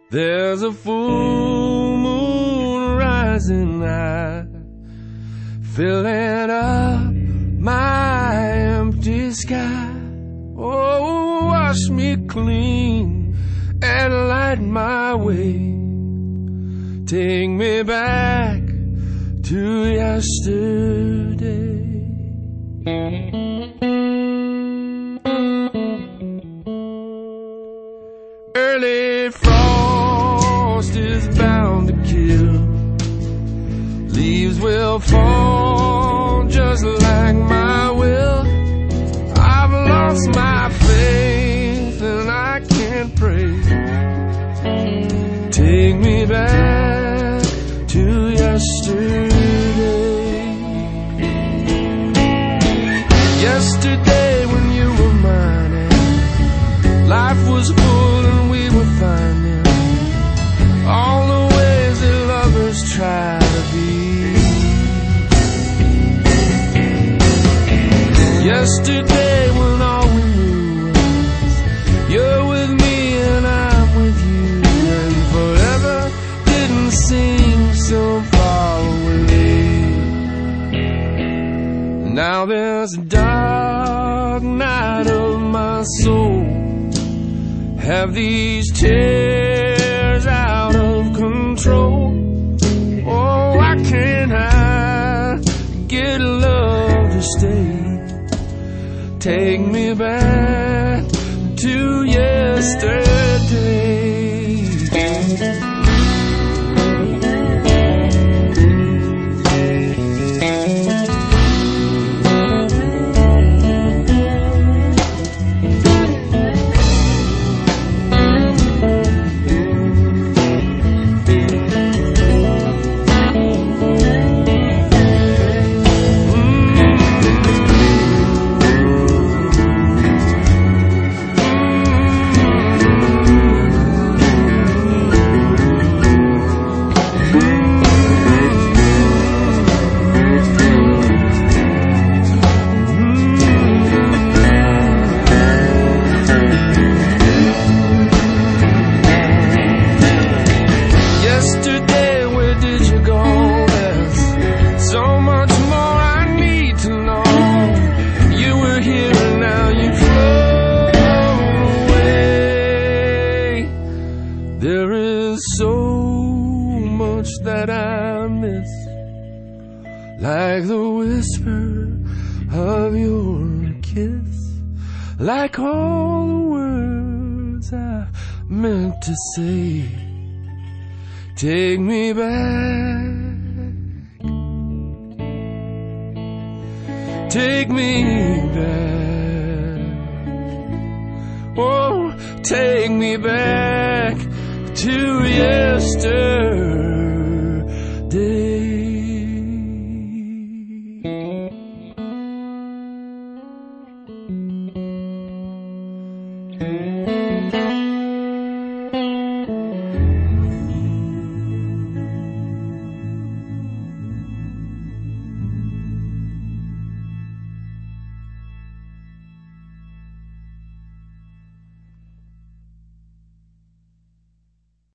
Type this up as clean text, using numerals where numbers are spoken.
There's a full moon rising high, filling up my empty sky. Oh, wash me clean and light my way. Take me back to yesterday. Early frost is bound to kill. Leaves will fall just like my will. I've lost my faith and I can't pray. Take me back to yesterday. Yesterday when you were mine and life was full and we were finding all the ways that lovers try to be. Yesterday when all we knew was you're with me and I'm with you, and forever didn't seem so far away. Now there's a dark night of my soul. Have these tears out of control? Oh, why can't I get love to stay? Take me back to yesterday. There is so much that I miss, like the whisper of your kiss, like all the words I meant to say. Take me back, take me back, oh, take me back to yesterday.